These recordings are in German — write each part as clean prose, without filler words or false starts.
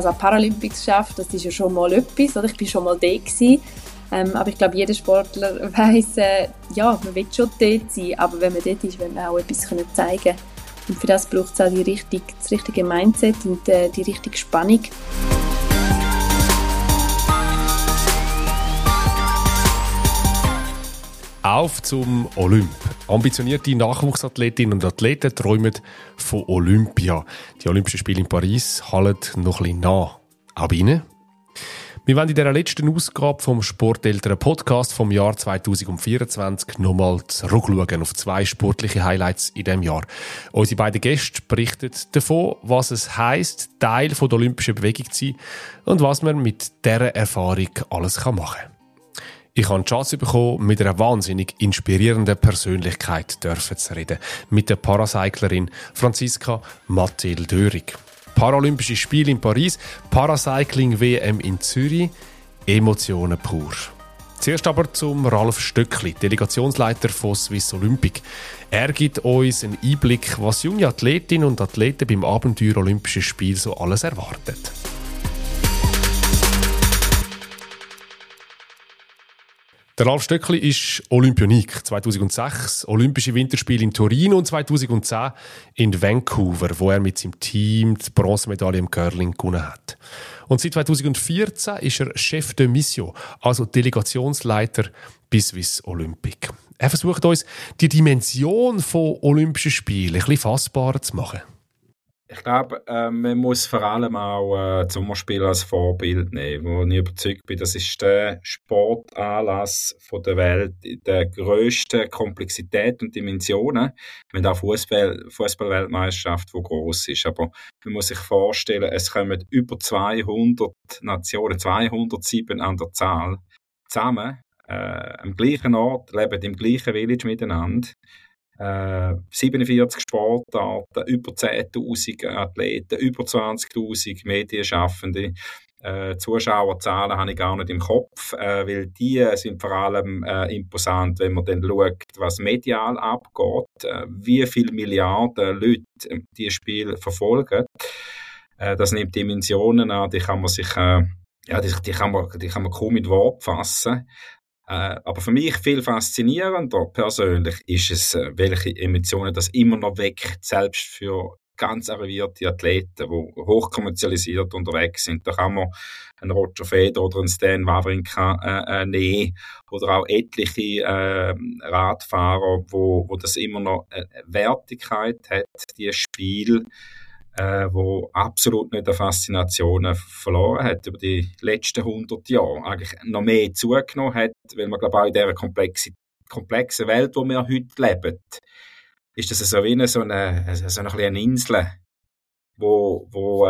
also an Paralympics schaffe, das ist ja schon mal etwas, oder? Ich bin schon mal da gewesen. Aber ich glaube, jeder Sportler weiss, ja, man will schon dort sein, aber wenn man dort ist, will man auch etwas zeigen können. Und für das braucht es auch das richtige Mindset und die richtige Spannung. Auf zum Olymp. Ambitionierte Nachwuchsathletinnen und Athleten träumen von Olympia. Die Olympischen Spiele in Paris hallen noch ein bisschen nach. Auch bei Ihnen? Wir wollen in dieser letzten Ausgabe vom Sporteltern-Podcast vom Jahr 2024 nochmal zurückschauen auf 2 sportliche Highlights in diesem Jahr. Unsere beiden Gäste berichten davon, was es heisst, Teil der olympischen Bewegung zu sein und was man mit dieser Erfahrung alles machen kann. Ich habe die Chance bekommen, mit einer wahnsinnig inspirierenden Persönlichkeit zu reden. Mit der Paracyclerin Franziska Mattel-Dörig. Paralympische Spiele in Paris, Paracycling-WM in Zürich, Emotionen pur. Zuerst aber zum Ralf Stöckli, Delegationsleiter von Swiss Olympic. Er gibt uns einen Einblick, was junge Athletinnen und Athleten beim Abenteuer Olympische Spiele so alles erwartet. Der Ralf Stöckli ist Olympionik. 2006 Olympische Winterspiele in Turin und 2010 in Vancouver, wo er mit seinem Team die Bronzemedaille im Curling gewonnen hat. Und seit 2014 ist er Chef de Mission, also Delegationsleiter bei Swiss Olympic. Er versucht uns, die Dimension von Olympischen Spielen ein bisschen fassbarer zu machen. Ich glaube, man muss vor allem auch die Sommerspiele als Vorbild nehmen, wo ich überzeugt bin, das ist der Sportanlass von der Welt in der grössten Komplexität und Dimensionen. Wir haben auch Fußball-Weltmeisterschaft, die gross ist, aber man muss sich vorstellen, es kommen über 200 Nationen, 207 an der Zahl, zusammen, am gleichen Ort, leben im gleichen Village miteinander. 47 Sportarten, über 10'000 Athleten, über 20'000 Medienschaffende. Zuschauerzahlen habe ich gar nicht im Kopf, weil die sind vor allem imposant, wenn man dann schaut, was medial abgeht, wie viele Milliarden Leute dieses Spiel verfolgen. Das nimmt Dimensionen an, die kann man sich die kann man kaum mit Wort fassen. Aber für mich viel faszinierender persönlich ist es, welche Emotionen das immer noch weckt, selbst für ganz arrivierte Athleten, die hochkommerzialisiert unterwegs sind. Da kann man einen Roger Federer oder einen Stan Wawrinka nehmen oder auch etliche Radfahrer, wo das immer noch Wertigkeit hat, dieses Spiel, wo absolut nicht an Faszination verloren hat über die letzten 100 Jahre, eigentlich noch mehr zugenommen hat, weil man, glaube ich, auch in dieser komplexen Welt, wo wir heute leben, ist das so wie eine Insel, wo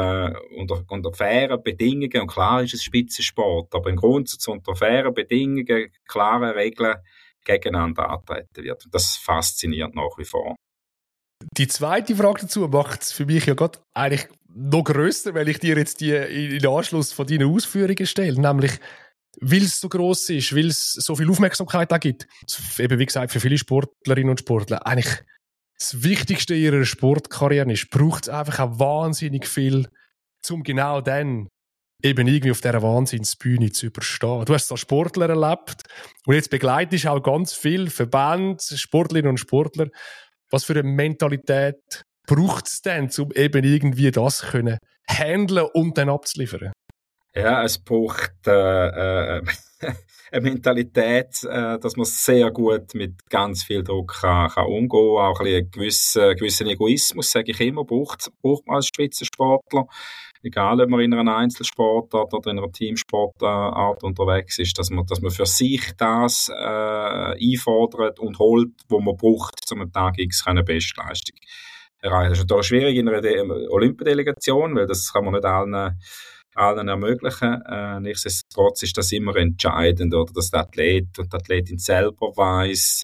unter fairen Bedingungen, und klar ist es Spitzensport, aber im Grundsatz unter fairen Bedingungen, klaren Regeln gegeneinander antreten wird. Und das fasziniert nach wie vor. Die zweite Frage dazu macht es für mich ja gerade eigentlich noch grösser, weil ich dir jetzt die in Anschluss von deinen Ausführungen stelle. Nämlich, weil es so gross ist, weil es so viel Aufmerksamkeit da gibt. Eben wie gesagt, für viele Sportlerinnen und Sportler eigentlich das Wichtigste ihrer Sportkarriere ist, braucht es einfach auch wahnsinnig viel, um genau dann eben irgendwie auf dieser Wahnsinnsbühne zu überstehen. Du hast es als Sportler erlebt und jetzt begleitest auch ganz viele Verbände, Sportlerinnen und Sportler. Was für eine Mentalität braucht es denn, um eben irgendwie das können handeln und dann abzuliefern? Ja, es braucht eine Mentalität, dass man sehr gut mit ganz viel Druck kann umgehen. Auch ein gewissen Egoismus, sage ich immer, braucht man als Spitzensportler. Egal, ob man in einer Einzelsportart oder in einer Teamsportart unterwegs ist, dass man für sich das einfordert und holt, was man braucht, um am Tag X eine Bestleistung erreichen. Das ist natürlich schwierig in einer Olympiadelegation, weil das kann man nicht allen ermöglichen. Nichtsdestotrotz ist das immer entscheidend, oder, dass der Athlet und die Athletin selber weiss,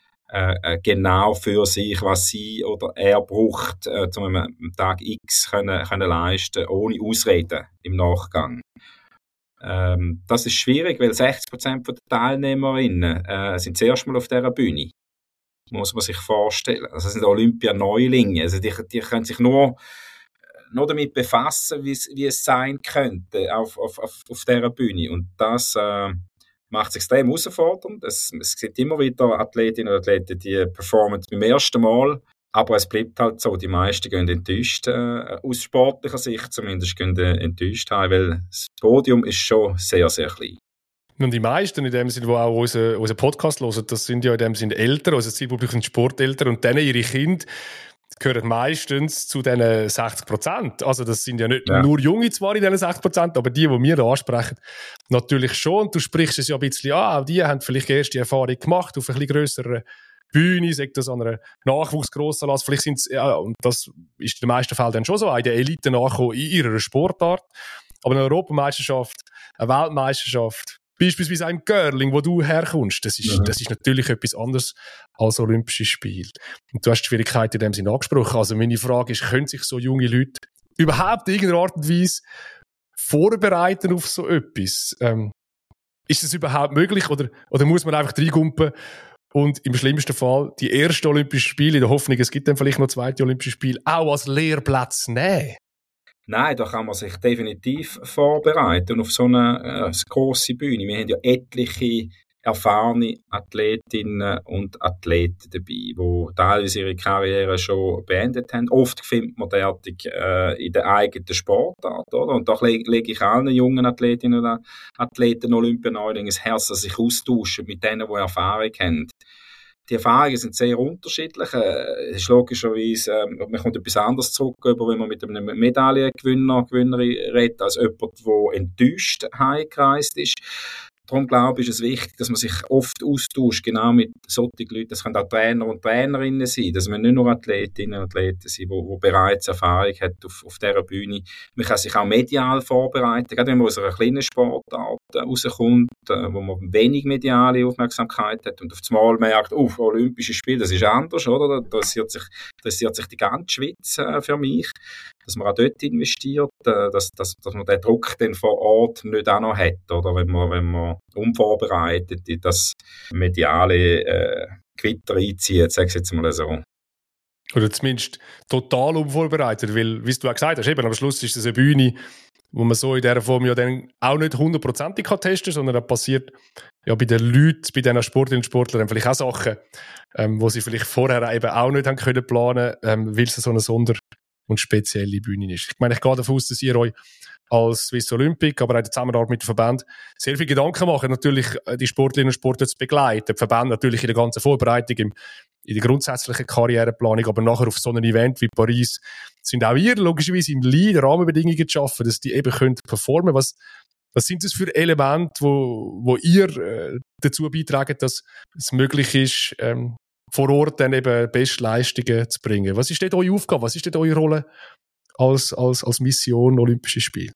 genau für sich, was sie oder er braucht, um am Tag X können leisten, ohne Ausreden im Nachgang. Das ist schwierig, weil 60% der Teilnehmerinnen sind zuerst mal auf dieser Bühne. Muss man sich vorstellen. Also das sind Olympianeulinge. Also die können sich nur noch damit befassen, wie es sein könnte auf dieser Bühne. Und das macht es extrem herausfordernd. Es gibt immer wieder Athletinnen und Athleten, die performen beim ersten Mal, aber es bleibt halt so, die meisten gehen enttäuscht, aus sportlicher Sicht zumindest, gehen enttäuscht heim, weil das Podium ist schon sehr, sehr klein. Und die meisten in dem Sinne, die auch unseren Podcast hören, das sind ja in dem Sinne Eltern, also das Zielpublikum sind Sporteltern und denen ihre Kinder gehören meistens zu diesen 60%. Also das sind ja nicht nur Junge zwar in diesen 60%, aber die wir da ansprechen, natürlich schon. Und du sprichst es ja ein bisschen an, auch die haben vielleicht erste Erfahrung gemacht auf ein bisschen grösserer Bühne, sagt das an einer Nachwuchsgrossanlass. Vielleicht sind es, ja, und das ist in den meisten Fällen dann schon so, in der Elite nachkommen in ihrer Sportart. Aber eine Europameisterschaft, eine Weltmeisterschaft, beispielsweise ein Curling, wo du herkommst, das ist natürlich etwas anderes als Olympische Spiele. Und du hast die Schwierigkeit in dem Sinne angesprochen. Also meine Frage ist, können sich so junge Leute überhaupt in irgendeiner Art und Weise vorbereiten auf so etwas? Ist das überhaupt möglich oder muss man einfach reingumpen und im schlimmsten Fall die ersten Olympischen Spiele, in der Hoffnung, es gibt dann vielleicht noch zweite Olympische Spiele, auch als Lehrplatz nehmen? Nein, da kann man sich definitiv vorbereiten auf so eine grosse Bühne. Wir haben ja etliche erfahrene Athletinnen und Athleten dabei, die teilweise ihre Karriere schon beendet haben. Oft findet man derartig in der eigenen Sportart, oder? Und da lege ich allen jungen Athletinnen und Athleten Olympianeuling ins Herz, dass sie sich austauschen mit denen, die Erfahrung haben. Die Erfahrungen sind sehr unterschiedlich. Es ist logischerweise, man kommt etwas anderes zurück, wenn man mit einem Medaillengewinnerin redet, als jemand, der enttäuscht heimgereist ist. Darum glaube ich, ist es wichtig, dass man sich oft austauscht, genau mit solchen Leuten. Das können auch Trainer und Trainerinnen sein, dass man nicht nur Athletinnen und Athleten sind, die bereits Erfahrung hat auf dieser Bühne. Man kann sich auch medial vorbereiten, gerade wenn man aus einer kleinen Sportart rauskommt, wo man wenig mediale Aufmerksamkeit hat und auf einmal merkt, Olympische Spiele, das ist anders, oder? Da interessiert sich die ganze Schweiz für mich. Dass man auch dort investiert, dass man den Druck dann vor Ort nicht auch noch hat, oder? Wenn man unvorbereitet in das mediale Gewitter einzieht, sag ich jetzt mal so. Oder zumindest total unvorbereitet, weil, wie du auch gesagt hast, eben am Schluss ist das eine Bühne, wo man so in dieser Form ja dann auch nicht 100%ig testen kann, sondern da passiert ja bei den Leuten, bei diesen Sportlerinnen und Sportlern vielleicht auch Sachen, wo sie vielleicht vorher eben auch nicht haben können planen, weil es so eine und spezielle Bühne ist. Ich meine, ich gehe davon aus, dass ihr euch als Swiss Olympic, aber auch in der Zusammenarbeit mit dem Verband sehr viel Gedanken machen, natürlich die Sportlerinnen und Sportler zu begleiten. Der Verband natürlich in der ganzen Vorbereitung, in der grundsätzlichen Karriereplanung, aber nachher auf so einem Event wie Paris sind auch ihr logischerweise im Lead Rahmenbedingungen zu schaffen, dass die eben können performen. Was sind das für Elemente, wo ihr dazu beitragen, dass es möglich ist, vor Ort dann eben Bestleistungen zu bringen? Was ist dort eure Aufgabe? Was ist dort eure Rolle als Mission Olympische Spiele?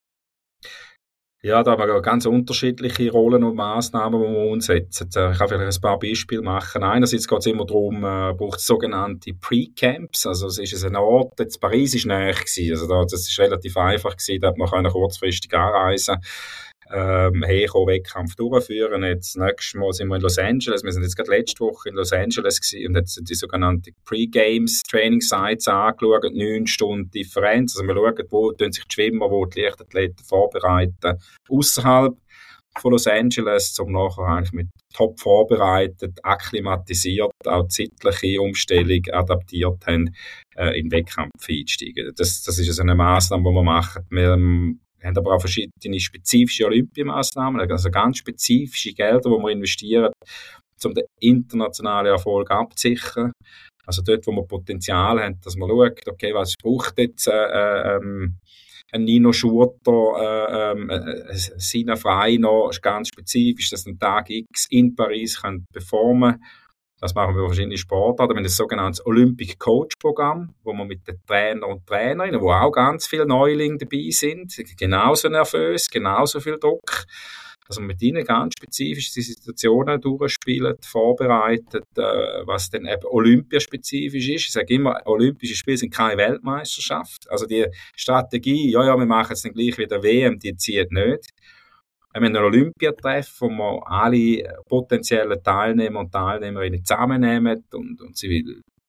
Ja, da haben wir ganz unterschiedliche Rollen und Massnahmen, die wir umsetzen. Ich kann vielleicht ein paar Beispiele machen. Einerseits geht es immer darum, braucht es sogenannte Pre-Camps. Also es ist ein Ort, jetzt Paris ist näher gewesen. Also das ist relativ einfach gewesen, da hat man kurzfristig anreisen herkommen, Wettkampf durchführen. Jetzt nächstes Mal sind wir in Los Angeles. Wir sind jetzt gerade letzte Woche in Los Angeles gewesen und jetzt sind die sogenannten Pre-Games Training Sites angeschaut, 9 Stunden Differenz. Also wir schauen, wo sich die Schwimmer, wo die Leichtathleten vorbereiten, außerhalb von Los Angeles, um nachher eigentlich mit top vorbereitet, akklimatisiert, auch zeitliche Umstellung adaptiert haben, in den Wettkampf einsteigen. Das ist also eine Massnahme, die wir machen. Wir haben aber auch verschiedene spezifische Olympiamaßnahmen, also ganz spezifische Gelder, die wir investieren, um den internationalen Erfolg abzusichern. Also dort, wo wir Potenzial haben, dass man schaut, okay, was braucht jetzt ein Nino Schurter, Sina Freiner, ganz spezifisch, dass am Tag X in Paris performen. Das machen wir bei verschiedenen Sportarten. Wir haben ein sogenanntes Olympic Coach Programm, wo wir mit den Trainern und Trainerinnen, wo auch ganz viele Neulinge dabei sind, genauso nervös, genauso viel Druck, also mit ihnen ganz spezifisch die Situationen durchspielen, vorbereitet, was dann eben olympiaspezifisch ist. Ich sage immer, Olympische Spiele sind keine Weltmeisterschaft. Also die Strategie, ja, wir machen es dann gleich wieder WM, die zieht nicht. Wir haben ein Olympiatreff, wo wir alle potenziellen Teilnehmer und Teilnehmerinnen zusammennehmen und sie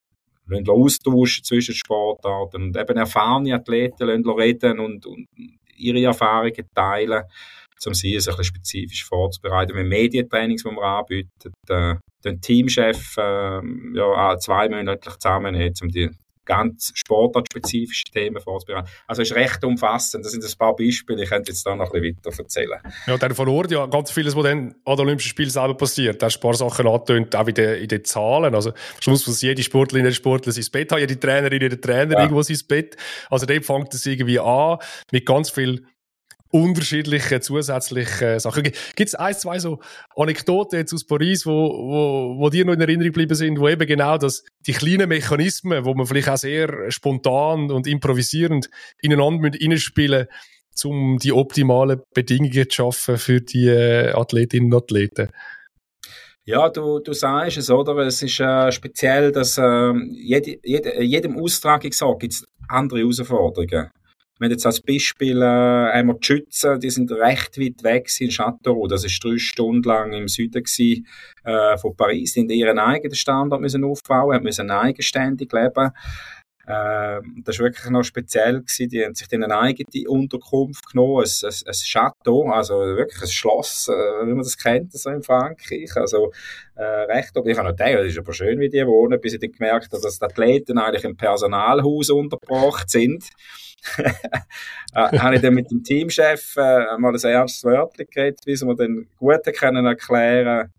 lassen austauschen zwischen Sportarten und eben erfahrene Athleten lassen reden und ihre Erfahrungen teilen, um sie ein bisschen spezifisch vorzubereiten. Mit Medientrainings, die wir anbieten, den Teamchef zweimonatlich zusammennehmen, um die ganz sportartspezifische Themen vorzubereiten. Also es ist recht umfassend. Das sind ein paar Beispiele. Ich könnte jetzt da noch ein bisschen weiter erzählen. Ja, dann verlor ja ganz vieles, was dann an den Olympischen Spielen selber passiert. Da hast du ein paar Sachen angetönt, auch in den Zahlen. Also, schluss muss jede Sportlerin, jeder Sportler sein Bett haben, jede Trainerin, jeder Trainer irgendwo sein Bett. Also, dort fängt es irgendwie an, mit ganz viel unterschiedliche zusätzliche Sachen. Gibt es 1, 2 so Anekdoten jetzt aus Paris, wo dir noch in Erinnerung geblieben sind, wo eben genau die kleinen Mechanismen, wo man vielleicht auch sehr spontan und improvisierend ineinander reinspielen müssen, um die optimalen Bedingungen zu schaffen für die Athletinnen und Athleten? Ja, du sagst es, oder? Es ist speziell, dass jedem Austragungsort gibt es andere Herausforderungen. Wir haben jetzt als Beispiel einmal die Schützen, die sind recht weit weg in Châteauroux. Das ist 3 Stunden lang im Süden von Paris. Die haben ihren eigenen Standort müssen aufbauen, müssen eigenständig leben. Das war wirklich noch speziell gewesen. Die haben sich dann eine eigene Unterkunft genommen, ein Château, also wirklich ein Schloss, wie man das kennt, so in Frankreich. Also, recht, aber ich habe noch gedacht, das ist aber schön, wie die wohnen, bis ich dann gemerkt habe, dass die Athleten eigentlich im Personalhaus untergebracht sind. Habe ich dann mit dem Teamchef mal ein erstes Wörtchen geredet, wie sie mir dann gut können erklären.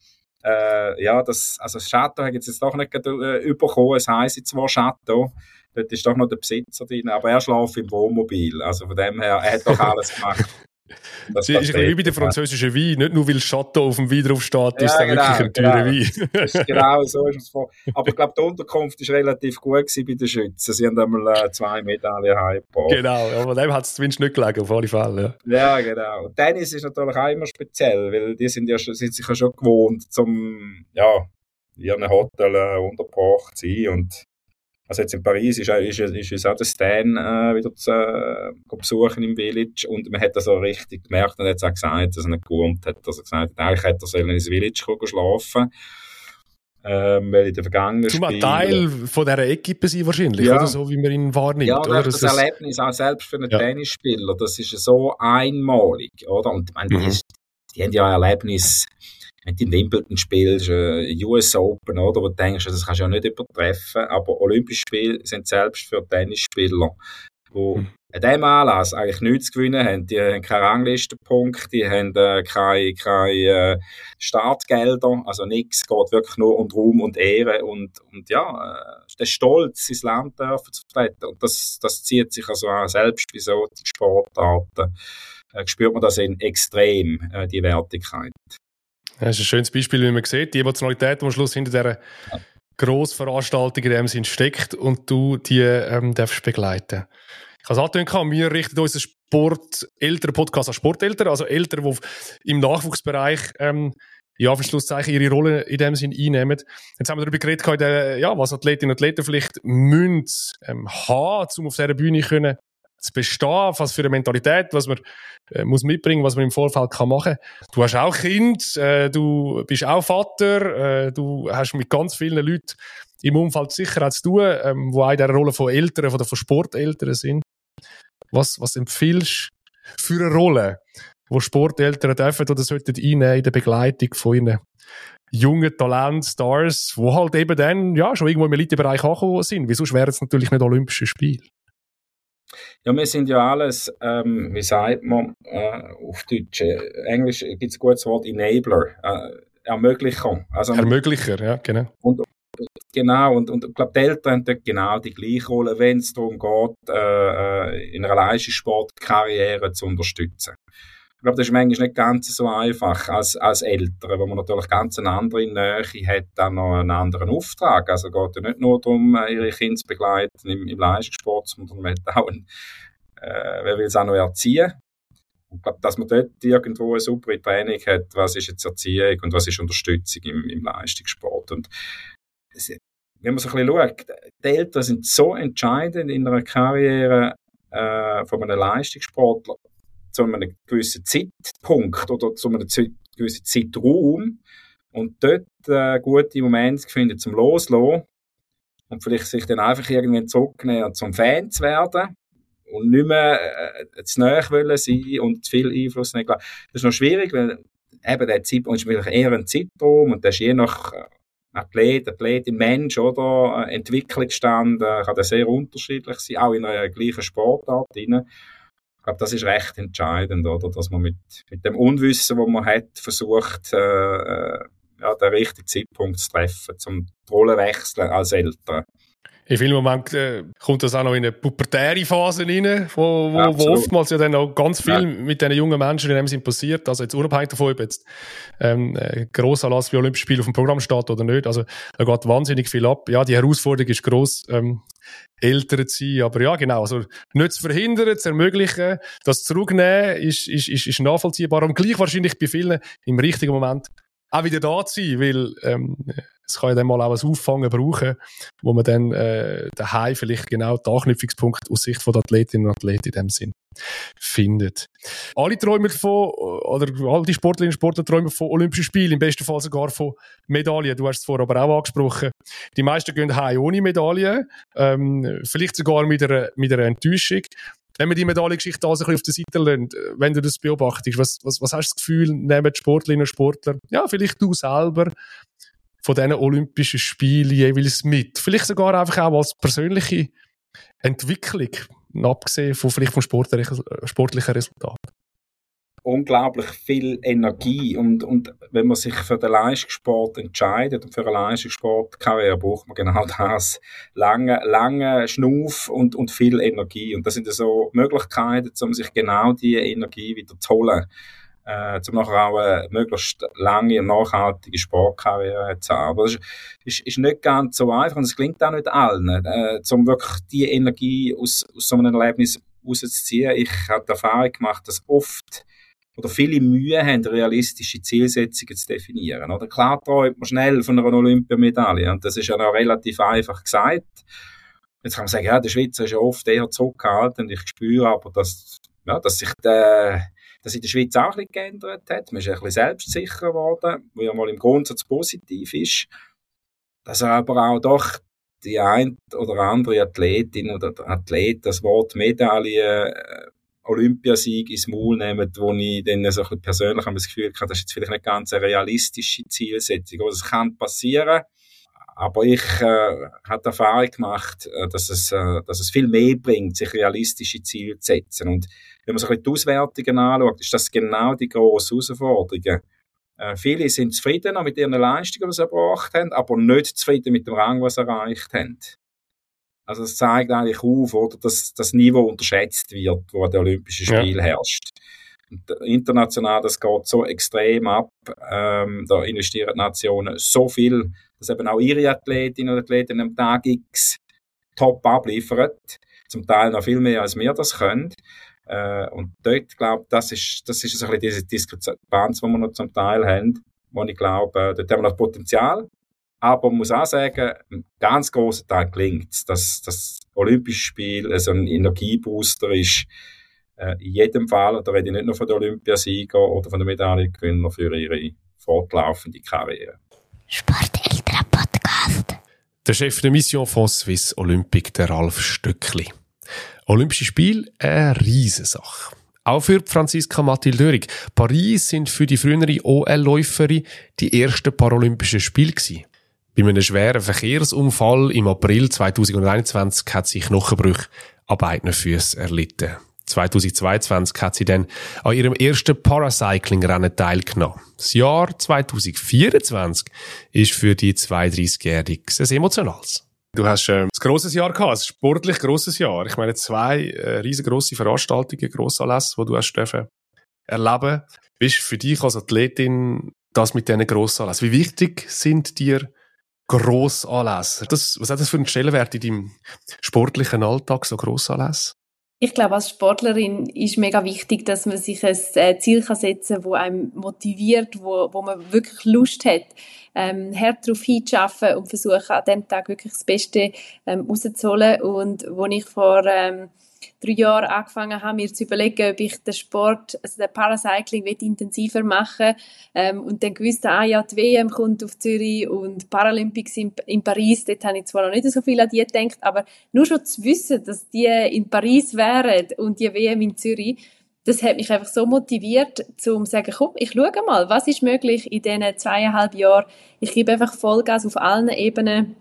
Das Chateau hat jetzt doch nicht überkommen, es heisst jetzt zwar Chateau, dort ist doch noch der Besitzer drin, aber er schläft im Wohnmobil, also von dem her, er hat doch alles gemacht. Das ist wie bei der französischen Wein, nicht nur weil Chateau auf dem Wein drauf steht, ist es wirklich ein teurer Wein. Genau, so ist es vor. Aber ich glaube, die Unterkunft war relativ gut bei den Schützen. Sie haben einmal 2 Medaillen heimgebracht. Genau, aber dem hat es zumindest nicht gelegen, auf alle Fälle. Ja, genau. Tennis ist natürlich auch immer speziell, weil die sind sich ja schon gewohnt, in einem Hotel untergebracht zu sein. Und also jetzt in Paris ist uns auch der Stan wieder zu besuchen im Village und man hat das auch richtig gemerkt und hat es auch gesagt, dass er nicht gewohnt hat, dass er gesagt hat, eigentlich hätte er ins Village schlafen, weil in der Vergangenheit zum Teil von dieser Equipe sein wahrscheinlich, oder so, wie man ihn wahrnimmt. Ja, oder? Das Erlebnis auch selbst für einen Tennisspieler, das ist so einmalig, oder? Und ich meine, die haben ja ein Erlebnis, wenn du in Wimbledon spielst, US Open, oder, wo du denkst, das kannst du ja nicht übertreffen, aber Olympische Spiele sind selbst für Tennisspieler, die an diesem Anlass eigentlich nichts zu gewinnen haben. Die haben keine Ranglistenpunkte, die haben keine Startgelder, also nichts, geht wirklich nur um Ruhm und Ehre und der Stolz, sein Land dürfen zu vertreten. Und das zieht sich also auch selbst bei solchen Sportarten, spürt man das extrem, die Wertigkeit. Das ist ein schönes Beispiel, wie man sieht, die Emotionalität, die am Schluss hinter dieser Grossveranstaltung in dem Sinn steckt und du die darfst begleiten. Ich habe es angetönt, wir richten unseren Sport-Eltern-Podcast an Sporteltern, also Eltern, die im Nachwuchsbereich für Schlusszeichen ihre Rolle in dem Sinn einnehmen. Jetzt haben wir darüber geredet, was Athletinnen und Athleten vielleicht müssen haben, um auf dieser Bühne können zu bestehen, was für eine Mentalität, was man muss mitbringen, was man im Vorfeld kann machen. Du hast auch Kind, du bist auch Vater, du hast mit ganz vielen Leuten im Umfeld Sicherheit zu tun, die auch in dieser Rolle von Eltern, von Sporteltern sind. Was empfiehlst du für eine Rolle, die Sporteltern dürfen oder sollten einnehmen in der Begleitung von ihren jungen Talent-Stars, die halt eben dann schon irgendwo im Elitebereich angekommen sind? Wieso wäre es natürlich nicht Olympische Spiele? Ja, wir sind ja alles, wie sagt man auf Deutsch, Englisch gibt es ein gutes Wort, Enabler, Ermöglicher. Also, Ermöglicher, ja, genau. Und ich glaube, die Eltern haben dort genau die gleiche Rolle, wenn es darum geht, in einer Leistungssportkarriere zu unterstützen. Ich glaube, das ist manchmal nicht ganz so einfach als Eltern, wo man natürlich ganz eine andere Nähe hat, dann noch einen anderen Auftrag. Also geht ja nicht nur darum, ihre Kinder zu begleiten im Leistungssport, sondern man hat auch wer will es auch noch erziehen. Ich glaube, dass man dort irgendwo eine super Training hat, was ist jetzt Erziehung und was ist Unterstützung im Leistungssport. Und wenn man so ein bisschen schaut, die Eltern sind so entscheidend in einer Karriere von einem Leistungssportler, zu einem gewissen Zeitpunkt oder zu einem gewissen Zeitraum und dort gute Momente finden zum Loslassen, und vielleicht sich dann einfach irgendwie zurücknehmen und zum Fan zu werden und nicht mehr zu nahe wollen sein und zu viel Einfluss nehmen. Das ist noch schwierig, weil eben der Zeitpunkt ist wirklich eher ein Zeitraum und das ist je nach Athletin, Mensch oder Entwicklungsstand, kann das sehr unterschiedlich sein, auch in einer gleichen Sportart drin. Ich glaube, das ist recht entscheidend, oder, dass man mit dem Unwissen, das man hat, versucht, den richtigen Zeitpunkt zu treffen, zum Rollen wechseln als Eltern. In vielen Momenten kommt das auch noch in eine pubertäre Phase rein, wo oftmals ja dann auch ganz viel mit diesen jungen Menschen in dem Sinn passiert. Also jetzt unabhängig davon, ob jetzt Grossanlass wie Olympische Spiele auf dem Programm steht oder nicht. Also da geht wahnsinnig viel ab. Ja, die Herausforderung ist gross, älter zu sein. Aber ja, genau. Also nicht zu verhindern, zu ermöglichen, das zurücknehmen, ist nachvollziehbar. Und gleich wahrscheinlich bei vielen im richtigen Moment auch wieder da zu sein, weil es kann ja dann mal auch ein Auffangen brauchen, wo man dann daheim vielleicht genau den Anknüpfungspunkt aus Sicht von der Athletinnen und Athleten in dem Sinn findet. Alle träumen all die Sportlerinnen und Sportler träumen von Olympischen Spielen, im besten Fall sogar von Medaillen. Du hast es vorher aber auch angesprochen. Die meisten gehen heim ohne Medaillen, vielleicht sogar mit einer Enttäuschung. Wenn man die Medaillengeschichte also ein bisschen auf der Seite lernt, wenn du das beobachtest, was hast du das Gefühl, nehmen die Sportlerinnen und Sportler, ja, vielleicht du selber, von diesen Olympischen Spielen jeweils mit? Vielleicht sogar einfach auch als persönliche Entwicklung, abgesehen von vielleicht vom sportlichen Resultat. Unglaublich viel Energie und wenn man sich für den Leistungssport entscheidet und für eine Leistungssportkarriere, braucht man genau das. Lange Schnuff und viel Energie. Und das sind so Möglichkeiten, um sich genau diese Energie wieder zu holen. Um nachher auch eine möglichst lange und nachhaltige Sportkarriere zu haben. Aber das ist nicht ganz so einfach und es gelingt auch nicht allen, um wirklich die Energie aus so einem Erlebnis rauszuziehen. Ich habe die Erfahrung gemacht, dass oft oder viele Mühe haben, realistische Zielsetzungen zu definieren. Oder klar träumt man schnell von einer Olympiamedaille und das ist ja noch relativ einfach gesagt. Jetzt kann man sagen, ja, der Schweizer ist ja oft eher zurückgehalten und ich spüre aber, dass sich dass in der Schweiz auch ein bisschen geändert hat. Man ist ein bisschen selbstsicherer geworden, was ja mal im Grundsatz positiv ist. Dass aber auch doch die ein oder andere Athletin oder Athlet das Wort Medaille, Olympiasieg ins Maul nehmen, wo ich dann so ein bisschen persönlich das Gefühl habe, das ist jetzt vielleicht nicht ganz eine realistische Zielsetzung. Also es kann passieren, aber ich habe die Erfahrung gemacht, dass es viel mehr bringt, sich realistische Ziele zu setzen. Und wenn man so ein bisschen die Auswertungen anschaut, ist das genau die grosse Herausforderung. Viele sind zufrieden mit ihren Leistungen, die sie erbracht haben, aber nicht zufrieden mit dem Rang, was sie erreicht haben. Also es zeigt eigentlich auf, oder, dass das Niveau unterschätzt wird, wo an den Olympischen Spielen herrscht. Und international, das geht so extrem ab. Da investieren die Nationen so viel, dass eben auch ihre Athletinnen und Athleten am Tag X top abliefern. Zum Teil noch viel mehr, als wir das können. Und dort, glaube ich, das ist so ein bisschen diese Diskrepanz, die wir noch zum Teil haben, wo ich glaube, dort haben wir noch Potenzial. Aber man muss auch sagen, ein ganz grosser Teil gelingt, dass das Olympische Spiel so ein Energiebooster ist, in jedem Fall, und da rede ich nicht nur von den Olympiasiegern oder von den Medaillengewinnern für ihre fortlaufende Karriere. Sporteltern-Podcast. Der Chef der Mission France Suisse Olympique, der Ralf Stöckli. Olympische Spiele, eine Riesensache. Auch für Franziska Mathilde-Dörig. Paris sind für die frühere OL-Läuferin die ersten Paralympischen Spiele gewesen. Bei einem schweren Verkehrsunfall im April 2021 hat sie Knochenbrüche an beiden Füßen erlitten. 2022 hat sie dann an ihrem ersten Paracycling-Rennen teilgenommen. Das Jahr 2024 ist für die 32-Jährige ein emotionales. Du hast ein grosses Jahr gehabt, ein sportlich grosses Jahr. Ich meine, 2 riesengroße Veranstaltungen, Grossanlässe, die du hast erleben. Wie ist für dich als Athletin das mit diesen Grossanlässen? Wie wichtig sind dir Grossanlässe? Was hat das für einen Stellenwert in deinem sportlichen Alltag, so Grossanlässe? Ich glaube, als Sportlerin ist mega wichtig, dass man sich ein Ziel setzen kann, das einem motiviert, wo man wirklich Lust hat, hart darauf hinzuarbeiten und versuchen, an diesem Tag wirklich das Beste rauszuholen. Und wo ich vor 3 Jahren angefangen habe, mir zu überlegen, ob ich den Sport, also den Paracycling, intensiver machen und dann gewusst, ja, die WM kommt auf Zürich und Paralympics in Paris, dort habe ich zwar noch nicht so viel an die gedacht, aber nur schon zu wissen, dass die in Paris wären und die WM in Zürich, das hat mich einfach so motiviert, zu sagen, komm, ich schaue mal, was ist möglich in diesen 2,5 Jahren. Ich gebe einfach Vollgas auf allen Ebenen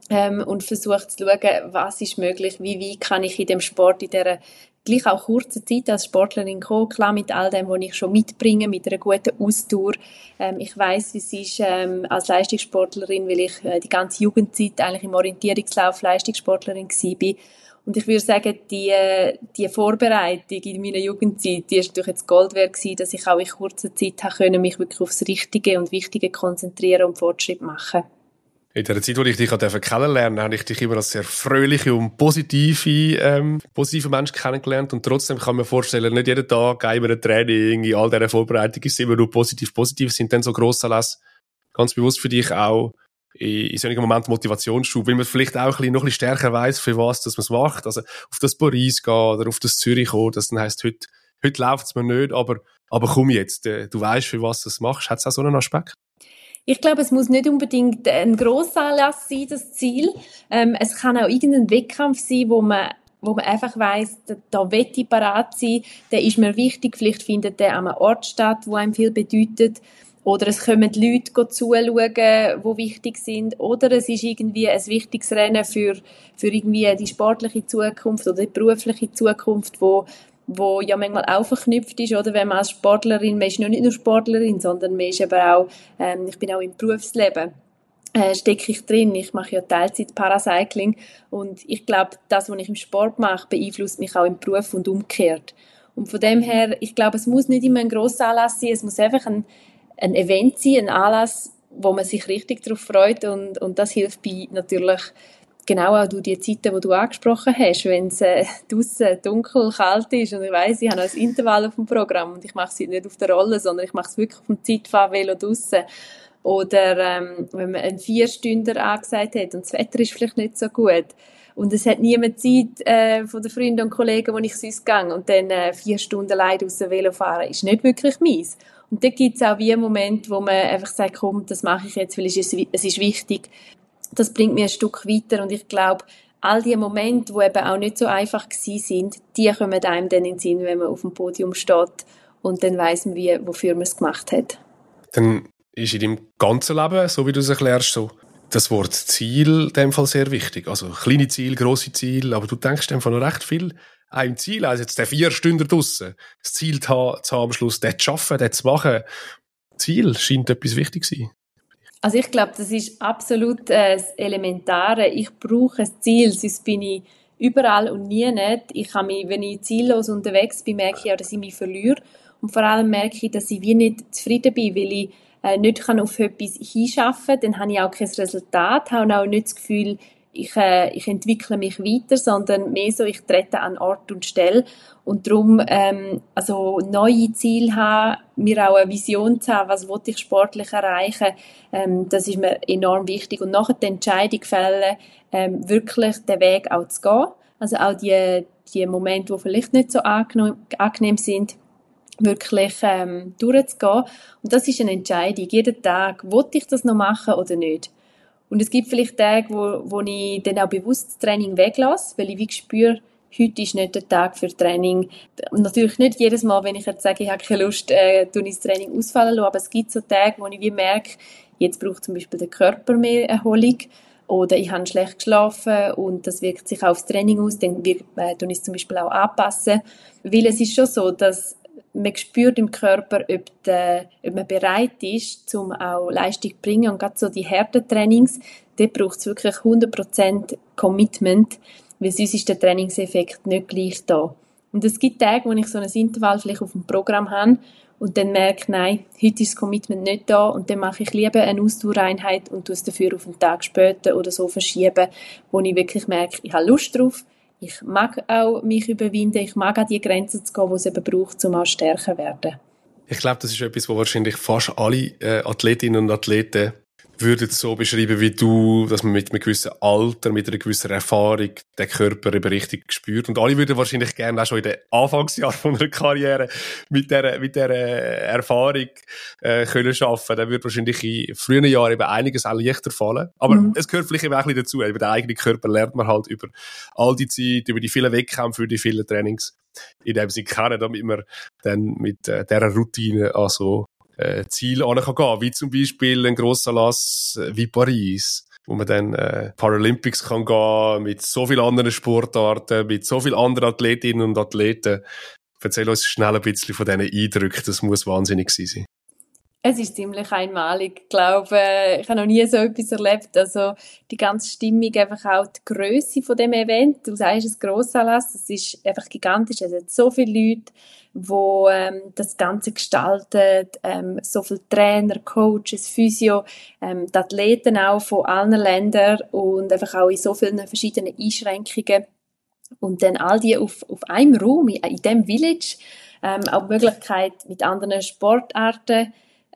und versuche zu schauen, was ist möglich, wie kann ich in dem Sport, in dieser gleich auch kurzen Zeit als Sportlerin kommen, klar mit all dem, was ich schon mitbringe, mit einer guten Ausdauer. Ich weiss, wie es ist als Leistungssportlerin, weil ich die ganze Jugendzeit eigentlich im Orientierungslauf Leistungssportlerin war. Und ich würde sagen, die Vorbereitung in meiner Jugendzeit, die ist natürlich jetzt Gold wert gewesen, dass ich auch in kurzer Zeit mich wirklich aufs Richtige und Wichtige konzentrieren und Fortschritt machen. In der Zeit, wo ich dich kennenlernen durfte, habe ich dich immer als sehr fröhliche und positive Mensch kennengelernt. Und trotzdem kann man mir vorstellen, nicht jeden Tag, immer ein Training, in all dieser Vorbereitung ist immer nur positiv. Sind dann so Grossanlässe ganz bewusst für dich auch in solchen Momenten Motivationsschub, weil man vielleicht auch noch ein bisschen stärker weiss, für was dass man es macht. Also auf das Paris gehen oder auf das Zürich kommen, das dann heisst, heute läuft es mir nicht, aber komm jetzt, du weisst, für was du es machst. Hat es auch so einen Aspekt? Ich glaube, es muss nicht unbedingt ein Grossanlass sein, das Ziel. Es kann auch irgendein Wettkampf sein, wo man einfach weiss, da will ich parat sein, der ist mir wichtig, vielleicht findet der an einem Ort statt, wo einem viel bedeutet. Oder es kommen die Leute zuschauen, die wichtig sind. Oder es ist irgendwie ein wichtiges Rennen für irgendwie die sportliche Zukunft oder die berufliche Zukunft, wo ja manchmal auch verknüpft ist, oder? Wenn man als Sportlerin, man ist noch nicht nur Sportlerin, sondern man ist aber auch, ich bin auch im Berufsleben, stecke ich drin. Ich mache ja Teilzeit Paracycling und ich glaube, das, was ich im Sport mache, beeinflusst mich auch im Beruf und umgekehrt. Und von dem her, ich glaube, es muss nicht immer ein grosser Anlass sein, es muss einfach ein Event sein, ein Anlass, wo man sich richtig darauf freut und das hilft bei natürlich genau auch durch die Zeiten, die du angesprochen hast, wenn es draussen dunkel, kalt ist und ich weiss, ich habe noch ein Intervall auf dem Programm und ich mache es nicht auf der Rolle, sondern ich mache es wirklich auf dem Zeitfahrvelo draussen. Oder wenn man einen 4-Stünder angesagt hat und das Wetter ist vielleicht nicht so gut und es hat niemand Zeit von den Freunden und Kollegen, wo ich sonst gehe und dann 4 Stunden allein draussen Velo fahren, ist nicht wirklich meins. Und da gibt es auch wie einen Moment, wo man einfach sagt, komm, das mache ich jetzt, weil es ist wichtig. Das bringt mich ein Stück weiter und ich glaube, all die Momente, die eben auch nicht so einfach gewesen sind, die kommen einem dann in den Sinn, wenn man auf dem Podium steht und dann weiss man, wofür man es gemacht hat. Dann ist in deinem ganzen Leben, so wie du es erklärst, so das Wort Ziel in dem Fall sehr wichtig. Also kleine Ziele, grosse Ziele, aber du denkst in dem Fall noch recht viel ein Ziel, also jetzt der 4 Stunden draussen, das Ziel zu haben am Schluss, das zu schaffen, das zu machen. Ziel scheint etwas wichtig zu sein. Also ich glaube, das ist absolut das Elementare. Ich brauche ein Ziel, sonst bin ich überall und nie nicht. Ich kann mich, wenn ich ziellos unterwegs bin, merke ich auch, dass ich mich verliere. Und vor allem merke ich, dass ich wie nicht zufrieden bin, weil ich nicht auf etwas hinschaffen kann. Dann habe ich auch kein Resultat, habe auch nicht das Gefühl, ich entwickle mich weiter, sondern mehr so, ich trete an Ort und Stelle. Und darum, also neue Ziele haben, mir auch eine Vision zu haben, was will ich sportlich erreichen, das ist mir enorm wichtig. Und nachher die Entscheidung fällen, wirklich den Weg auch zu gehen. Also auch die Momente, die vielleicht nicht so angenehm sind, wirklich durchzugehen. Und das ist eine Entscheidung. Jeden Tag, will ich das noch machen oder nicht? Und es gibt vielleicht Tage, wo ich dann auch bewusst das Training weglasse, weil ich wie spüre, heute ist nicht der Tag für Training. Und natürlich nicht jedes Mal, wenn ich jetzt sage, ich habe keine Lust, tue ich das Training ausfallen lassen, aber es gibt so Tage, wo ich wie merke, jetzt braucht zum Beispiel der Körper mehr Erholung oder ich habe schlecht geschlafen und das wirkt sich auch aufs Training aus, dann tue ich es zum Beispiel auch anpassen. Weil es ist schon so, dass man spürt im Körper, ob man bereit ist, um auch Leistung zu bringen. Und gerade so die harten Trainings, dort braucht es wirklich 100% Commitment, weil sonst ist der Trainingseffekt nicht gleich da. Und es gibt Tage, wo ich so ein Intervall vielleicht auf dem Programm habe und dann merke, nein, heute ist das Commitment nicht da und dann mache ich lieber eine Ausdauereinheit und tue es dafür auf einen Tag später oder so verschieben, wo ich wirklich merke, ich habe Lust drauf. Ich mag auch mich überwinden, ich mag an die Grenzen zu gehen, die es eben braucht, um auch stärker zu werden. Ich glaube, das ist etwas, wo wahrscheinlich fast alle Athletinnen und Athleten würden so beschreiben wie du, dass man mit einem gewissen Alter, mit einer gewissen Erfahrung den Körper eben richtig spürt. Und alle würden wahrscheinlich gerne auch schon in den Anfangsjahren von einer Karriere mit der Erfahrung können arbeiten. Dann würde wahrscheinlich in frühen Jahren eben einiges auch leichter fallen. Aber es gehört vielleicht eben auch ein bisschen dazu. Über den eigenen Körper lernt man halt über all die Zeit, über die vielen Wettkämpfe, über die vielen Trainings in dem Sinne kennen, damit man dann mit dieser Routine also Ziele gehen kann, wie zum Beispiel ein grosser Anlass wie Paris, wo man dann Paralympics kann gehen, mit so vielen anderen Sportarten, mit so vielen anderen Athletinnen und Athleten. Erzähl uns schnell ein bisschen von diesen Eindrücken, das muss wahnsinnig sein. Es ist ziemlich einmalig. Ich glaube, ich habe noch nie so etwas erlebt. Also die ganze Stimmung, einfach auch die Grösse von dem Event. Du sagst, es ist ein Grossanlass, es ist einfach gigantisch. Es hat so viele Leute, die das Ganze gestalten, so viele Trainer, Coaches, Physio, die Athleten auch von allen Ländern und einfach auch in so vielen verschiedenen Einschränkungen. Und dann all die auf einem Raum, in diesem Village, auch die Möglichkeit mit anderen Sportarten,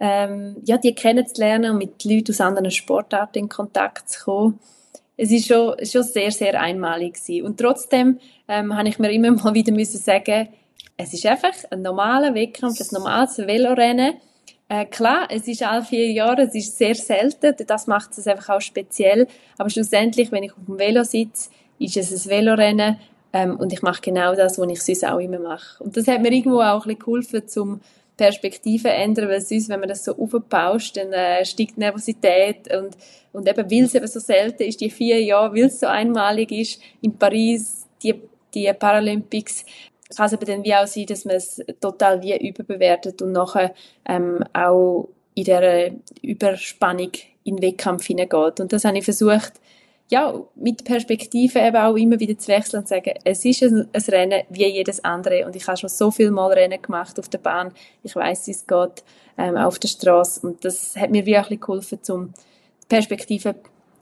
die kennenzulernen und mit Leuten aus anderen Sportarten in Kontakt zu kommen. Es ist schon sehr, sehr einmalig gewesen. Und trotzdem habe ich mir immer mal wieder müssen sagen, es ist einfach ein normaler Wettkampf, ein normales Velorennen. Klar, es ist alle 4 Jahre, es ist sehr selten, das macht es einfach auch speziell. Aber schlussendlich, wenn ich auf dem Velo sitze, ist es ein Velorennen und ich mache genau das, was ich sonst auch immer mache. Und das hat mir irgendwo auch ein bisschen geholfen, zum Perspektive ändern, weil sonst, wenn man das so aufbauscht, dann steigt die Nervosität und eben, weil es eben so selten ist, die 4 Jahre, weil es so einmalig ist, in Paris, die Paralympics, kann es eben dann wie auch sein, dass man es total wie überbewertet und nachher auch in dieser Überspannung in den Wettkampf hineingeht. Und das habe ich versucht, ja, mit Perspektive eben auch immer wieder zu wechseln und zu sagen, es ist ein Rennen wie jedes andere und ich habe schon so viel Mal Rennen gemacht auf der Bahn, ich weiss, wie es geht, auf der Straße und das hat mir wie auch ein bisschen geholfen, um Perspektive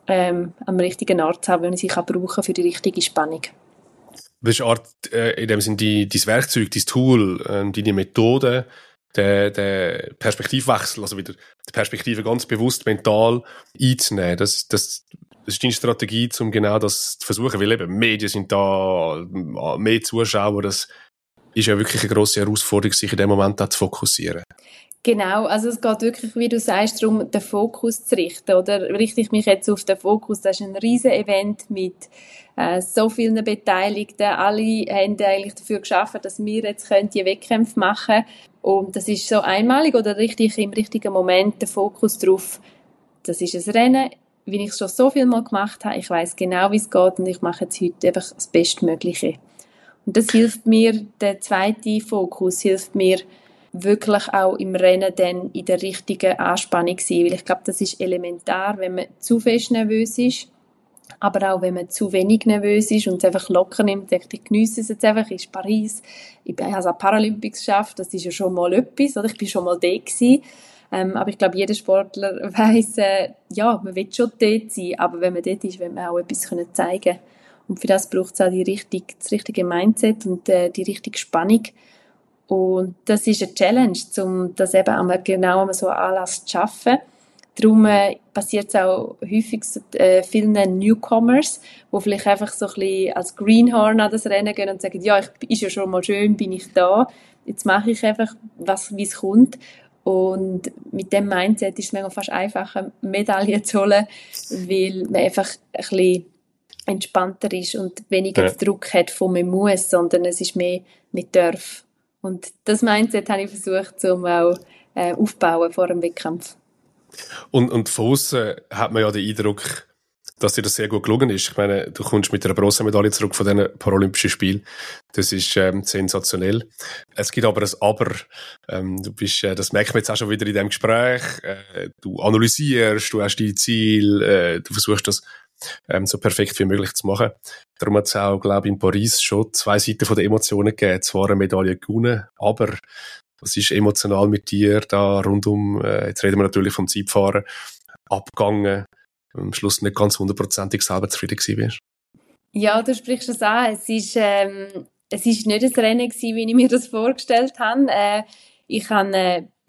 am richtigen Ort zu haben, wenn ich sie brauchen kann für die richtige Spannung. Das ist Art, in dem Sinne dein Werkzeug, dein Tool, deine Methode, der Perspektivwechsel, also wieder die Perspektive ganz bewusst mental einzunehmen. Das ist deine Strategie, um genau das zu versuchen, weil eben Medien sind da, mehr Zuschauer, das ist ja wirklich eine grosse Herausforderung, sich in dem Moment auch zu fokussieren. Genau, also es geht wirklich, wie du sagst, darum, den Fokus zu richten, oder richte ich mich jetzt auf den Fokus, das ist ein riesen Event mit so vielen Beteiligten, alle haben eigentlich dafür geschaffen, dass wir jetzt die Wettkämpfe machen können und das ist so einmalig oder richte ich im richtigen Moment den Fokus drauf, das ist ein Rennen, wie ich es schon so viel Mal gemacht habe, ich weiss genau, wie es geht und ich mache jetzt heute einfach das Bestmögliche. Und das hilft mir, der zweite Fokus hilft mir, wirklich auch im Rennen dann in der richtigen Anspannung sein, weil ich glaube, das ist elementar, wenn man zu fest nervös ist, aber auch wenn man zu wenig nervös ist und es einfach locker nimmt, ich geniesse es jetzt einfach, ist Paris, ich habe es an Paralympics geschafft, das ist ja schon mal etwas, oder ich bin schon mal da gewesen, aber ich glaube, jeder Sportler weiss, man will schon dort sein, aber wenn man dort ist, will man auch etwas zeigen können. Und für das braucht es auch das richtige Mindset und die richtige Spannung. Und das ist eine Challenge, um das eben genau an so einen Anlass zu schaffen. Darum passiert es auch häufig vielen Newcomers, die vielleicht einfach so ein bisschen als Greenhorn an das Rennen gehen und sagen, ja, ist ja schon mal schön, bin ich da, jetzt mache ich einfach, wie es kommt. Und mit dem Mindset ist es manchmal fast einfacher, Medaillen zu holen, weil man einfach ein bisschen entspannter ist und weniger den Druck hat von man muss, sondern es ist mehr mit darf. Und das Mindset habe ich versucht, um auch aufzubauen vor dem Wettkampf. Und von aussen hat man ja den Eindruck, dass dir das sehr gut gelungen ist. Ich meine, du kommst mit einer Bronzemedaille zurück von diesen Paralympischen Spielen. Das ist sensationell. Es gibt aber ein Aber. Du bist, das merkt man jetzt auch schon wieder in diesem Gespräch. Du analysierst, du hast dein Ziel, du versuchst das so perfekt wie möglich zu machen. Darum hat es auch, glaube ich, in Paris schon 2 Seiten von den Emotionen gegeben. Zwar eine Medaille gewonnen, aber was ist emotional mit dir da rundum, jetzt reden wir natürlich vom Zeitfahren, abgegangen, am Schluss nicht ganz 100%ig selber zufrieden gewesen bist? Ja, du sprichst es an. Es ist nicht ein Rennen gewesen, wie ich mir das vorgestellt habe. Ich habe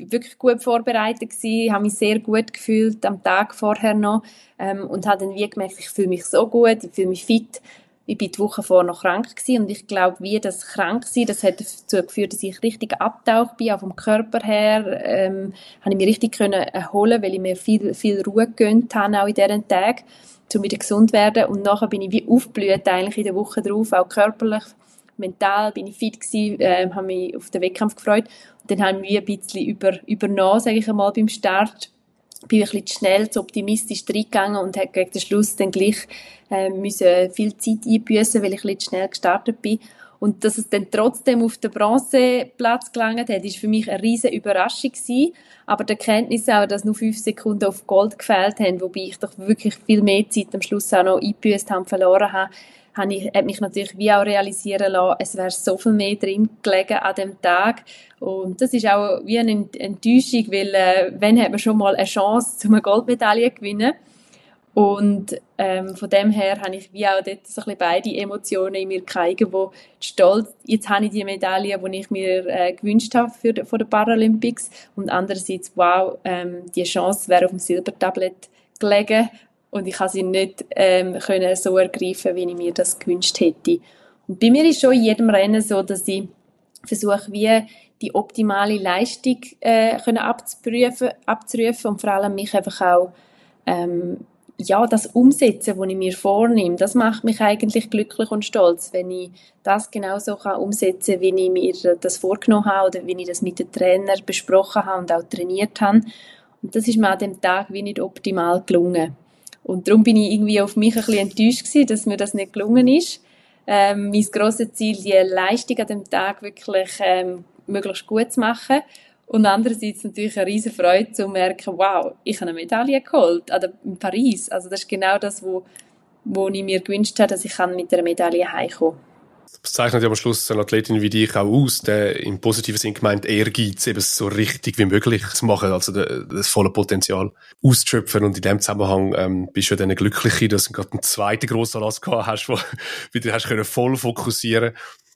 wirklich gut vorbereitet gewesen, habe mich sehr gut gefühlt am Tag vorher noch und habe dann wie gemerkt, ich fühle mich so gut, ich fühle mich fit. Ich war die Woche vorher noch krank gewesen und ich glaube, wie das Kranksein, das hat dazu geführt, dass ich richtig abgetaucht bin, auch vom Körper her, habe ich mich richtig erholen, weil ich mir viel Ruhe gegönnt habe, auch in diesen Tagen, um wieder gesund zu werden. Und nachher bin ich wie aufgeblüht eigentlich in der Woche drauf, auch körperlich, mental bin ich fit gewesen, habe mich auf den Wettkampf gefreut. Und dann haben wir ein bisschen übernommen, sage ich einmal, beim Start. Bin ich ein bisschen zu schnell, zu optimistisch reingegangen und habe gegen den Schluss dann gleich müssen viel Zeit einbüssen, weil ich ein bisschen zu schnell gestartet bin. Und dass es dann trotzdem auf den Bronzeplatz gelangt hat, ist für mich eine riesige Überraschung gewesen. Aber die Erkenntnis auch, dass nur 5 Sekunden auf Gold gefehlt haben, wobei ich doch wirklich viel mehr Zeit am Schluss auch noch eingebüßt habe, verloren habe, hat mich natürlich wie auch realisieren lassen, es wäre so viel mehr drin gelegen an dem Tag. Und das ist auch wie eine Enttäuschung, weil wenn hat man schon mal eine Chance, zu einer Goldmedaille zu gewinnen. Und von dem her habe ich wie auch dort so ein bisschen beide Emotionen in mir gehabt, wo stolz, jetzt habe ich die Medaille, die ich mir gewünscht habe für die Paralympics, und andererseits, wow, die Chance wäre auf dem Silbertablett gelegen. Und ich konnte sie nicht können so ergreifen, wie ich mir das gewünscht hätte. Und bei mir ist schon in jedem Rennen so, dass ich versuche, wie die optimale Leistung können abzurufen und vor allem mich einfach auch das umsetzen, was ich mir vornehme. Das macht mich eigentlich glücklich und stolz, wenn ich das genauso umsetzen kann, wie ich mir das vorgenommen habe oder wie ich das mit den Trainern besprochen habe und auch trainiert habe. Und das ist mir an dem Tag wie nicht optimal gelungen. Und darum bin ich irgendwie auf mich ein bisschen enttäuscht gewesen, dass mir das nicht gelungen ist. Mein grosses Ziel, die Leistung an dem Tag wirklich möglichst gut zu machen. Und andererseits natürlich eine riesen Freude zu merken, wow, ich habe eine Medaille geholt in Paris. Also das ist genau das, wo ich mir gewünscht habe, dass ich mit einer Medaille heimkommen kann. Das zeichnet ja am Schluss eine Athletin wie dich auch aus, der im positiven Sinn gemeint Ehrgeiz, eben so richtig wie möglich zu machen, also das volle Potenzial auszuschöpfen. Und in dem Zusammenhang bist du ja dann glücklich, dass du gerade einen zweiten Grossanlass gehabt hast, wo wieder hast können voll fokussieren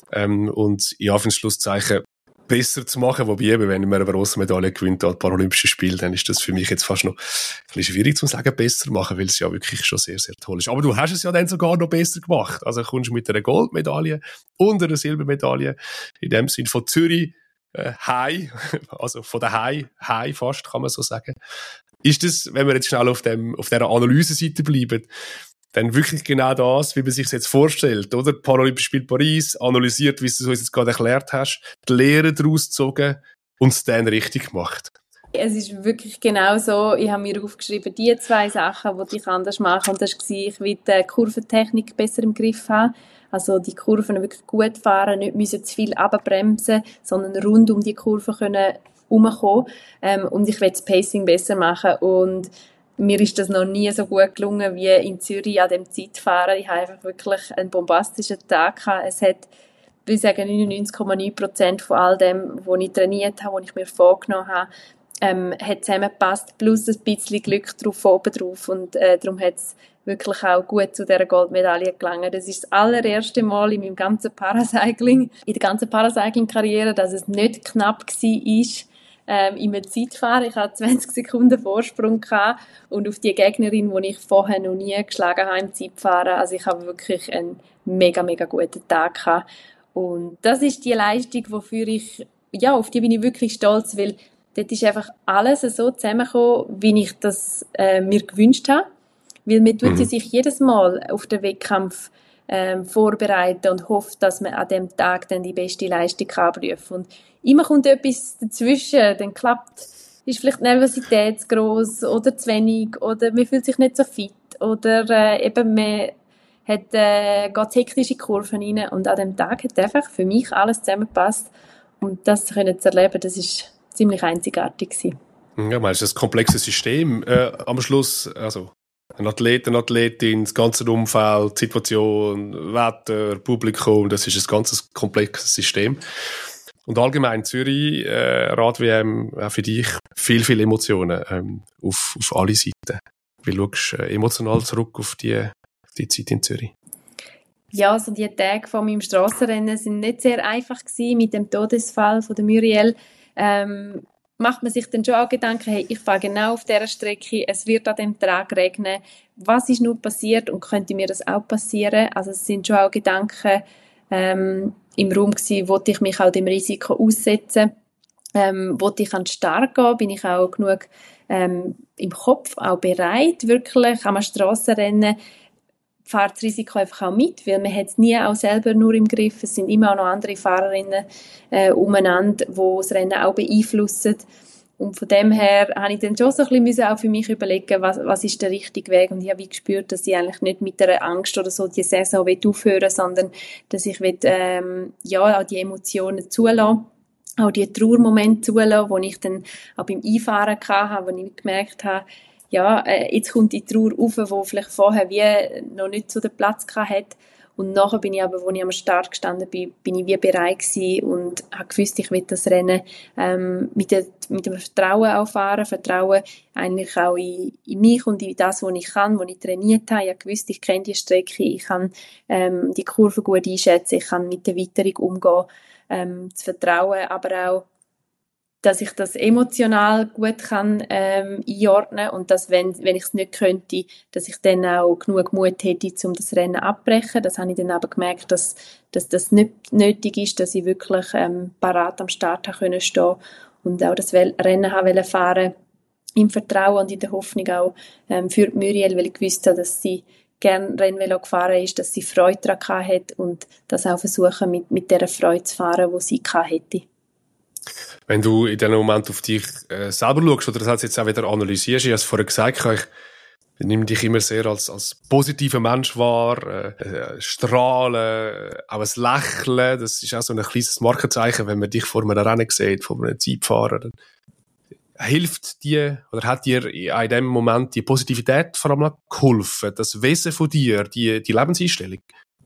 und ja, für ein Schlusszeichen besser zu machen, wobei eben, wenn man eine grosse Medaille gewinnt an Paralympischen Spielen, dann ist das für mich jetzt fast noch ein bisschen schwierig zu sagen, besser machen, weil es ja wirklich schon sehr, sehr toll ist. Aber du hast es ja dann sogar noch besser gemacht. Also kommst du mit einer Goldmedaille und einer Silbermedaille, in dem Sinn von Zürich heim, also von der heim fast, kann man so sagen. Ist das, wenn wir jetzt schnell auf dieser Analyseseite bleiben, dann wirklich genau das, wie man sich jetzt vorstellt, oder? Paralympische Spiele Paris, analysiert, wie du es uns jetzt gerade erklärt hast, die Lehre daraus gezogen und es dann richtig gemacht. Es ist wirklich genau so. Ich habe mir aufgeschrieben, die 2 Sachen, die ich anders mache. Und das war, ich will die Kurventechnik besser im Griff haben. Also die Kurven wirklich gut fahren, nicht müssen zu viel runterbremsen, sondern rund um die Kurve können herumkommen. Und ich will das Pacing besser machen. Und mir ist das noch nie so gut gelungen wie in Zürich an dem Zeitfahren. Ich habe einfach wirklich einen bombastischen Tag gehabt. Es hat, würde ich sagen, 99,9% von all dem, was ich trainiert habe, was ich mir vorgenommen habe, hat zusammengepasst, plus ein bisschen Glück drauf, oben drauf. Und darum hat es wirklich auch gut zu dieser Goldmedaille gelangt. Das ist das allererste Mal in meinem ganzen in der ganzen Paracycling-Karriere, dass es nicht knapp war, in einem Zeitfahren. Ich hatte 20 Sekunden Vorsprung gehabt und auf die Gegnerin, die ich vorher noch nie geschlagen habe im Zeitfahren. Also ich habe wirklich einen mega, mega guten Tag gehabt. Und das ist die Leistung, auf die bin ich wirklich stolz, weil dort ist einfach alles so zusammengekommen, wie ich das mir gewünscht habe. Weil man tut sich jedes Mal auf den Wettkampf vorbereiten und hofft, dass man an dem Tag dann die beste Leistung abrufen kann. Und immer kommt etwas dazwischen, dann ist vielleicht die Nervosität zu gross oder zu wenig oder man fühlt sich nicht so fit oder eben man geht hektische Kurven rein und an dem Tag hat einfach für mich alles zusammengepasst und das zu erleben, das ist ziemlich einzigartig gewesen. Ja, man, es ist ein komplexes System am Schluss, also ein Athlet, eine Athletin, das ganze Umfeld, Situation, Wetter, Publikum, das ist ein ganz komplexes System. Und allgemein Zürich, Rad-WM, auch für dich, viel Emotionen auf alle Seiten. Wie schaust du emotional zurück auf die Zeit in Zürich? Ja, also die Tage von meinem Strassenrennen sind nicht sehr einfach gewesen mit dem Todesfall von der Muriel. macht man sich dann schon auch Gedanken, hey, ich fahre genau auf dieser Strecke, es wird an dem Tag regnen, was ist nur passiert und könnte mir das auch passieren? Also es sind schon auch Gedanken im Raum gewesen, wollte ich mich auch dem Risiko aussetzen, wollte ich an den Start gehen, bin ich auch genug im Kopf auch bereit, wirklich am Strassenrennen, fahrt das Risiko einfach auch mit, weil man hat es nie auch selber nur im Griff. Es sind immer auch noch andere Fahrerinnen umeinander, die das Rennen auch beeinflussen. Und von dem her habe ich dann schon so ein bisschen auch für mich überlegen, was ist der richtige Weg. Und ich habe wie gespürt, dass ich eigentlich nicht mit einer Angst oder so die Saison aufhören will, sondern dass ich auch die Emotionen zulassen, auch die Trauermomente zulassen, die ich dann auch beim Einfahren hatte, wo ich gemerkt habe, ja, jetzt kommt die Trauer rauf, die vielleicht vorher wie noch nicht so den Platz hatte. Und nachher bin ich aber, als ich am Start gestanden bin ich wie bereit gewesen und habe gewusst, ich will das Rennen mit dem Vertrauen auch fahren. Vertrauen eigentlich auch in mich und in das, was ich kann, was ich trainiert habe. Ich habe gewusst, ich kenne die Strecke, ich kann die Kurve gut einschätzen, ich kann mit der Weiterung umgehen, zu vertrauen, aber auch dass ich das emotional gut kann einordnen und dass, wenn ich es nicht könnte, dass ich dann auch genug Mut hätte, um das Rennen abbrechen. Das habe ich dann aber gemerkt, dass das nicht nötig ist, dass ich wirklich parat am Start stehen konnte und auch das Rennen fahren wollte, im Vertrauen und in der Hoffnung auch für Muriel, weil ich gewusst habe, dass sie gerne Rennvelo gefahren ist, dass sie Freude daran hat und das auch versuchen, mit dieser Freude zu fahren, die sie hätte. Wenn du in diesem Moment auf dich selber schaust, oder das jetzt auch wieder analysierst, ich habe es vorher gesagt, ich nehme dich immer sehr als positiver Mensch wahr, strahlen, auch ein Lächeln, das ist auch so ein kleines Markenzeichen, wenn man dich vor einem Rennen sieht, vor einem Zeitfahrer. Dann hilft dir, oder hat dir in diesem Moment die Positivität vor allem geholfen, das Wesen von dir, die Lebenseinstellung?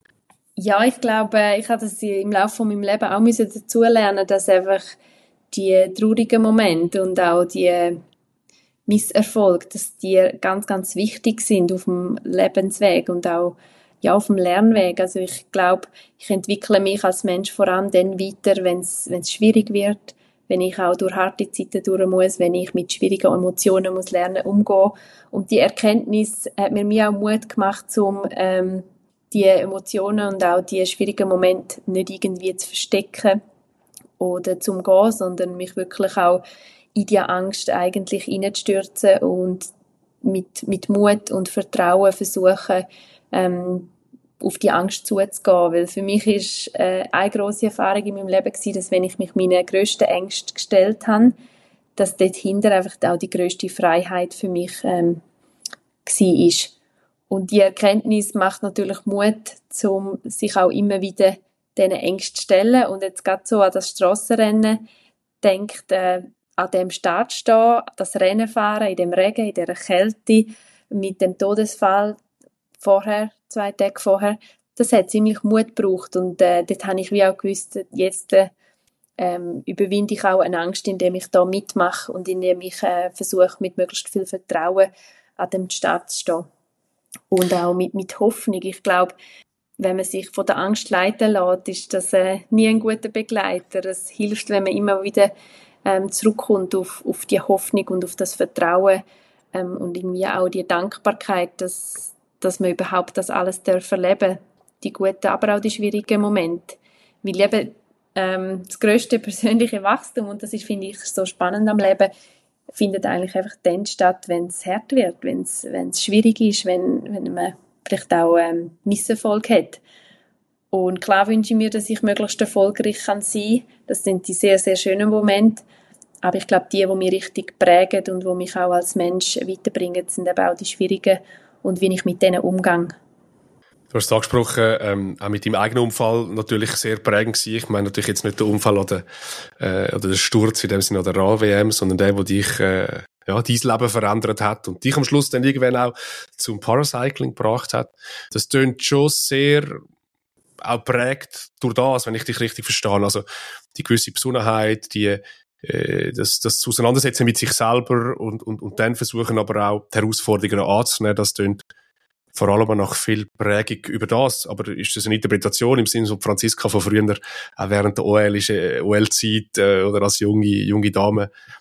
Ja, ich glaube, ich habe das im Laufe von meinem Leben auch dazulernen, dass einfach die traurigen Momente und auch die Misserfolge, dass die ganz, ganz wichtig sind auf dem Lebensweg und auch auf dem Lernweg. Also ich glaube, ich entwickle mich als Mensch vor allem dann weiter, wenn es schwierig wird, wenn ich auch durch harte Zeiten durch muss, wenn ich mit schwierigen Emotionen muss lernen umgehen. Und die Erkenntnis hat mir auch Mut gemacht, um die Emotionen und auch die schwierigen Momente nicht irgendwie zu verstecken oder zum Gehen, sondern mich wirklich auch in die Angst eigentlich hineinzustürzen und mit Mut und Vertrauen versuchen, auf die Angst zuzugehen. Weil für mich ist eine grosse Erfahrung in meinem Leben gewesen, dass wenn ich mich meinen grössten Ängsten gestellt habe, dass dort hinter einfach auch die grösste Freiheit für mich war. Und die Erkenntnis macht natürlich Mut, um sich auch immer wieder diesen Ängsten zu stellen. Und jetzt gerade so an das Strassenrennen denkt, an dem Start stehen, das Rennen fahren, in dem Regen, in dieser Kälte, mit dem Todesfall vorher, 2 Tage vorher, das hat ziemlich Mut gebraucht. Und dort habe ich wie auch gewusst, jetzt überwinde ich auch eine Angst, indem ich da mitmache und indem ich versuche, mit möglichst viel Vertrauen an dem Start zu stehen. Und auch mit Hoffnung. Ich glaube, wenn man sich von der Angst leiten lässt, ist das nie ein guter Begleiter. Es hilft, wenn man immer wieder zurückkommt auf die Hoffnung und auf das Vertrauen und irgendwie auch die Dankbarkeit, dass man überhaupt das alles erleben darf. Die guten, aber auch die schwierigen Momente. Weil eben das grösste persönliche Wachstum, und das ist, finde ich, so spannend am Leben, findet eigentlich einfach dann statt, wenn es hart wird, wenn es schwierig ist, wenn man vielleicht auch Misserfolg hat. Und klar wünsche ich mir, dass ich möglichst erfolgreich sein kann. Das sind die sehr, sehr schönen Momente. Aber ich glaube, die mich richtig prägen und die mich auch als Mensch weiterbringen, sind eben auch die schwierigen und wie ich mit denen umgehe. Du hast es angesprochen, auch mit deinem eigenen Unfall natürlich sehr prägend gewesen. Ich meine natürlich jetzt nicht der Unfall oder der Sturz in dem Sinne oder der Rad-WM, sondern der dich dein Leben verändert hat und dich am Schluss dann irgendwann auch zum Paracycling gebracht hat. Das tönt schon sehr auch prägt durch das, wenn ich dich richtig verstehe. Also die gewisse Besonnenheit, das Auseinandersetzen mit sich selber und dann versuchen aber auch die Herausforderungen anzunehmen, das tönt vor allem nach viel Prägung über das. Aber ist das eine Interpretation im Sinne von Franziska von früher, auch während der OL-Zeit oder als junge Dame,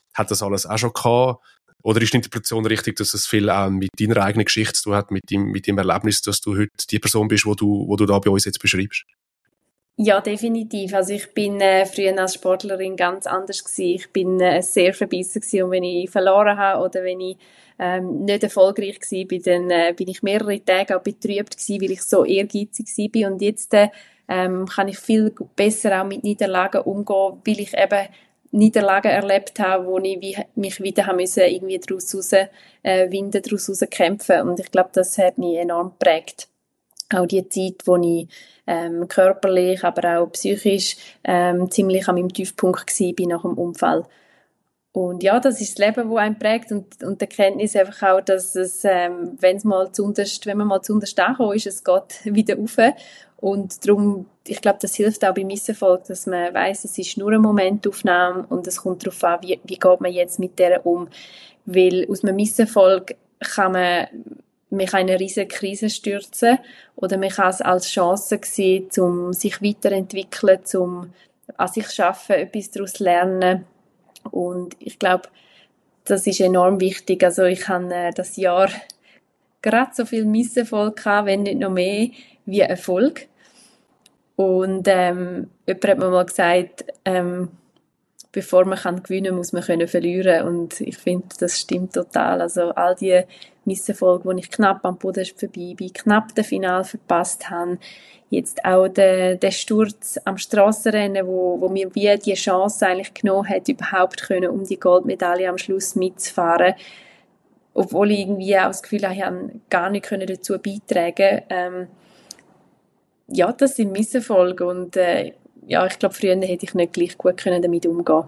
hat das alles auch schon gehabt? Oder ist die Interpretation richtig, dass es viel auch mit deiner eigenen Geschichte zu tun hat, mit dem Erlebnis, dass du heute die Person bist, wo du da bei uns jetzt beschreibst? Ja, definitiv. Also ich bin früher als Sportlerin ganz anders gewesen. Ich bin sehr verbissen gewesen, und wenn ich verloren habe oder wenn ich nicht erfolgreich gewesen bin, dann bin ich mehrere Tage auch betrübt gewesen, weil ich so ehrgeizig gewesen bin. Und jetzt kann ich viel besser auch mit Niederlagen umgehen, weil ich eben Niederlagen erlebt habe, wo ich mich wieder haben müssen, irgendwie daraus winden, daraus raus kämpfen. Und ich glaube, das hat mich enorm geprägt. Auch die Zeit, wo ich körperlich, aber auch psychisch ziemlich an meinem Tiefpunkt war nach dem Unfall. Und ja, das ist das Leben, das einen prägt, und die Erkenntnis einfach auch, dass es, wenn man mal zuunterst angekommen ist, es geht wieder rauf. Und darum, ich glaube, das hilft auch beim Misserfolg, dass man weiss, es ist nur eine Momentaufnahme und es kommt darauf an, wie geht man jetzt mit der um. Weil aus einem Misserfolg kann man in eine riesige Krise stürzen, oder man kann es als Chance sehen, um sich weiterentwickeln, um an sich zu arbeiten, etwas daraus zu lernen. Und ich glaube, das ist enorm wichtig. Also ich habe das Jahr gerade so viel Misserfolg gehabt, wenn nicht noch mehr, wie Erfolg. Und jemand hat mir mal gesagt, bevor man gewinnen kann, muss man verlieren. Und ich finde, das stimmt total. Also all die Misserfolge, wo ich knapp am Boden vorbei bin, knapp das Finale verpasst habe, jetzt auch der Sturz am Strassenrennen, wo mir wie die Chance eigentlich genommen hat, überhaupt können, um die Goldmedaille am Schluss mitzufahren. Obwohl ich irgendwie auch das Gefühl habe, ich habe gar nicht dazu beitragen. Ja, das sind Misserfolge, und ja, ich glaube, früher hätte ich nicht gleich gut damit umgehen können.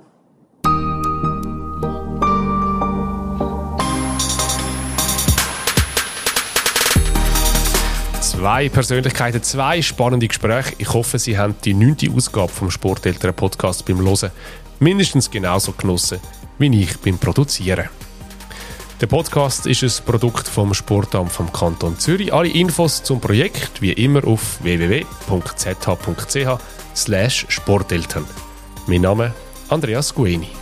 Zwei Persönlichkeiten, zwei spannende Gespräche. Ich hoffe, Sie haben die 9. Ausgabe vom Sporteltern-Podcast beim Hören mindestens genauso genossen, wie ich beim Produzieren. Der Podcast ist ein Produkt vom Sportamt vom Kanton Zürich. Alle Infos zum Projekt wie immer auf www.zh.ch/Sporteltern. Mein Name Andreas Gueni.